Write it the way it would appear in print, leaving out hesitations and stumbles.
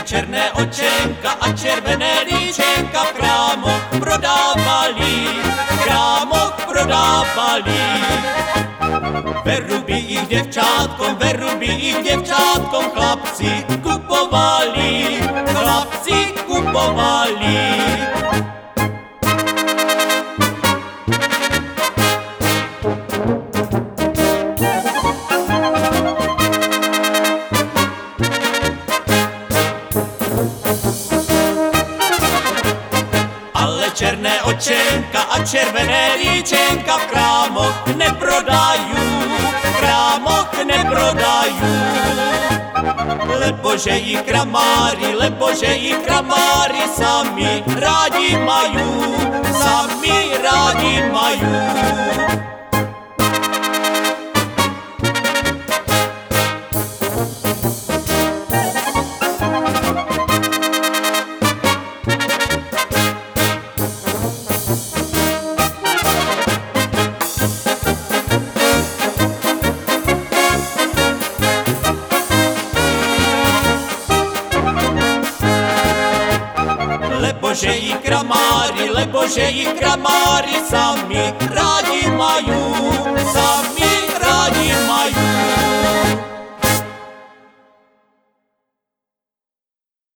černé očenka a červené líčenka v krámoch prodávali. Veruby ich děvčátkom chlapci kupovali. Ale černé očenka a červené líčenka v krámoch neprodajú. Lebo že jich kramári sami rádi majú. Lebo že jich kramári sami